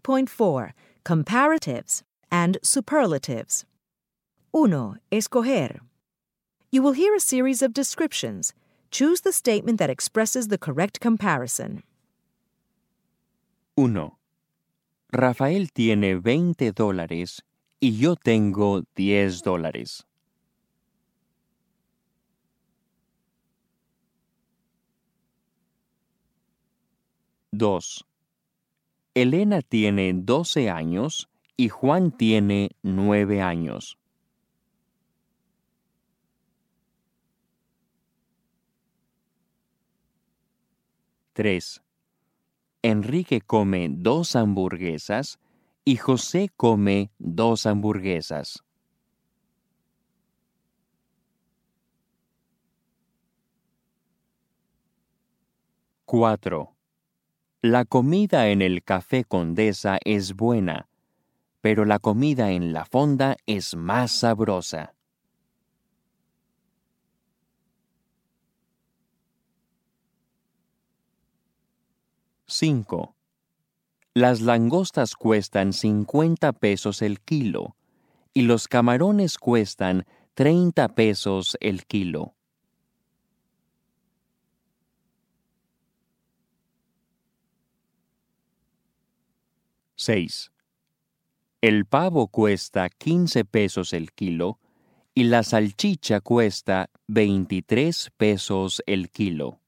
8.4 Comparatives and Superlatives. 1. Escoger. You will hear a series of descriptions. Choose the statement that expresses the correct comparison. 1. Rafael tiene $20 y yo tengo $10. 2. Elena tiene 12 años y Juan tiene 9 años. 3. Enrique come 2 hamburguesas y José come 2 hamburguesas. 4. La comida en el Café Condesa es buena, pero la comida en la fonda es más sabrosa. 5. Las langostas cuestan 50 pesos el kilo y los camarones cuestan 30 pesos el kilo. 6. El pavo cuesta 15 pesos el kilo y la salchicha cuesta 23 pesos el kilo.